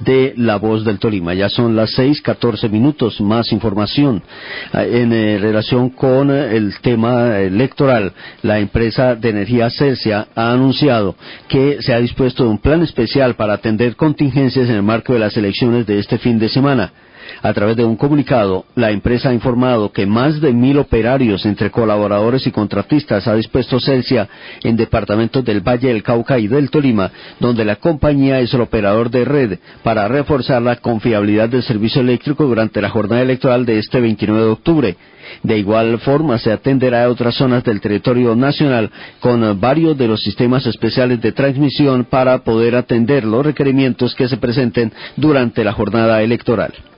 de La Voz del Tolima. Ya son las 6:14. Más información en relación con el tema electoral. La empresa de energía Celsia ha anunciado que se ha dispuesto de un plan especial para atender contingencias en el marco de las elecciones de este fin de semana. A través de un comunicado, la empresa ha informado que más de 1.000 operarios entre colaboradores y contratistas ha dispuesto Celsia en departamentos del Valle del Cauca y del Tolima, donde la compañía es el operador de red para reforzar la confiabilidad del servicio eléctrico durante la jornada electoral de este 29 de octubre. De igual forma, se atenderá a otras zonas del territorio nacional con varios de los sistemas especiales de transmisión para poder atender los requerimientos que se presenten durante la jornada electoral.